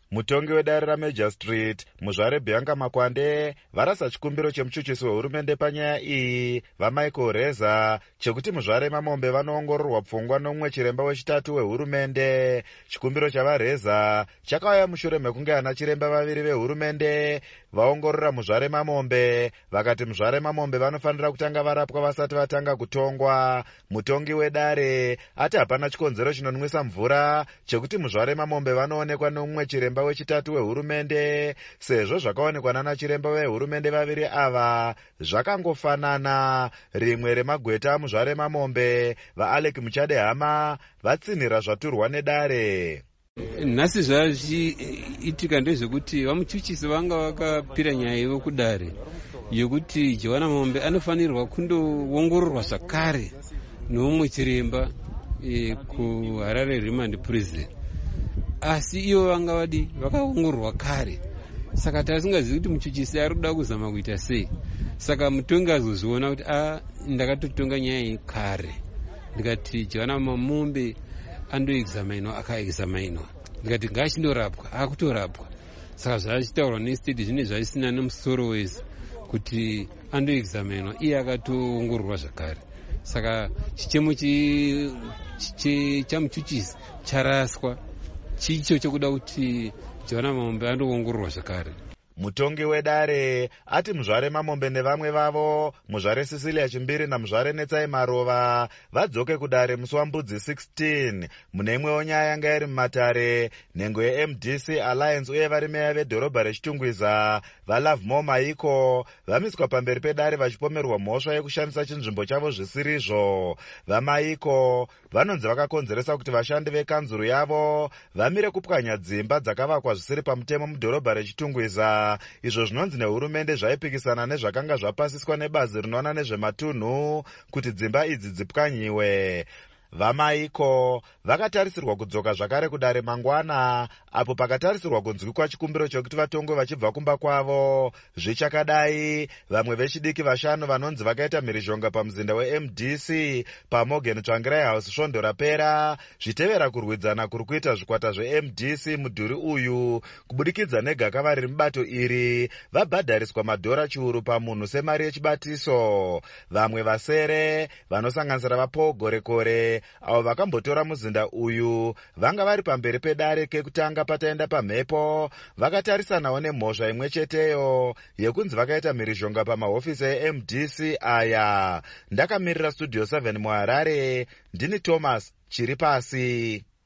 Mutongi wedare raMajor Street, muzvare Bianca Makwande, varasa chikumbiro chemuchuchisi wehurumende panyaya iyi, vaMichael Reza, chekuti muzvare maMombe vanoongororwa pfungwa nomumwe chiremba wechitatu wehurumende. Chikumbiro chavaReza chakauya mushure mekunge ana chiremba vaviri vehurumende vaongorora muzvare maMombe, vakati muzvare maMombe vanofanira kutanga varapwa vasati vatanga kutongwa. Mutongi wedare ati hapana chikonzero chinonwisa mvura chekuti muzvare maMombe vanoonekwa nomumwe chiremba wechitatu wehurumende, sezvo zvakaonekwa nana chiremba vehurumende vaviri ava zvakangofanana. Rimwe remagweta muzvare maMombe, vaAlec Muchadehama, vatsinhira zvaturwa nedare. Nhasi zvachiitika ndezvekuti vamuchuchisi vanga vakapira nyaya ivo kudare yokuti Joanna Mombe anofanirwa kundoongororwa zvakare nomumwe chiremba kuHarare Remand Prison, asi ivo vanga vakaongororwa kare. Saka tasingazivi kuti muchuchisi ari kuda kuzama kuita sei. Saka mutongi azozviona kuti ndakatotonga nyaya iyi kare, ndikati Joanna Mombe andoexaminwa, akaexaminwa, ndikati ngaachindorapwa, akutorapwa. Saka zvachitaurwa nestate zvine zvaisina nemusoro wese kuti andoexaminwa, iye akatoongororwa zvakare. Saka chichemo chamuchuchisi charaswa, chicho chokuda kuti Joanna Mombe andoongororwa zvakare. Mutongi wedare ati muzvare maMombe nevamwe vavo, muzvare Cecilia Chimbiri namuzvare Netsai Marova, vadzoke kudare musi waMbudzi 16 mune imwewo nyaya yanga iri mumatare. Nhengo yeMDC Alliance uye vari meya vedhorobha reChitungwiza, vaLovemore Maiko, vamiswa pamberi pedare vachipomerwa mhosva yekushandisa chinzvimbo chavo zvisirizvo. VaMaiko vanonzi vakakonzeresa kuti vashandi vekanzuru yavo vamire kupwanya dzimba dzakavakwa zvisiri pamutemo mudhorobha reChitungwiza, izvo zvinonzi nehurumende zvaipikisana nezvakanga zvapasiswa nebazi rinoona nezvematunhu kuti dzimba idzi dzipwanyiwe. VaMaiko vakatarisirwa kudzoka zvakare kudare mangwana, apo pakatarisirwa kunzwikwa chikumbiro chekuti vatongwe vachibva kumba kwavo. Zvichakadai, vamwe vechidiki vashanu vanonzi vakaita mhirizhonga pamuzinda weMDC paMorgan Tsvangirai House svondo rapera, zvitevera kurwidzana kuri kuita zvikwata zveMDC mudhuri uyu kubudikidza negakava riri mubato iri, vabhadhariswa madhora chiuru pamunhu semari yechibatiso. Vamwe vasere vanosanganisira vaPaul Gorekore avo vakambotora muzinda uyu vanga vari pamberi pedare kekutanga pataenda pamhepo, vakatarisanawo nemhosva imwe cheteyo yekunzi vakaita mhirizhonga pamahofisi eMDC aya. Ndakamirira Studio 7 muHarare, ndini Thomas Chiripasi.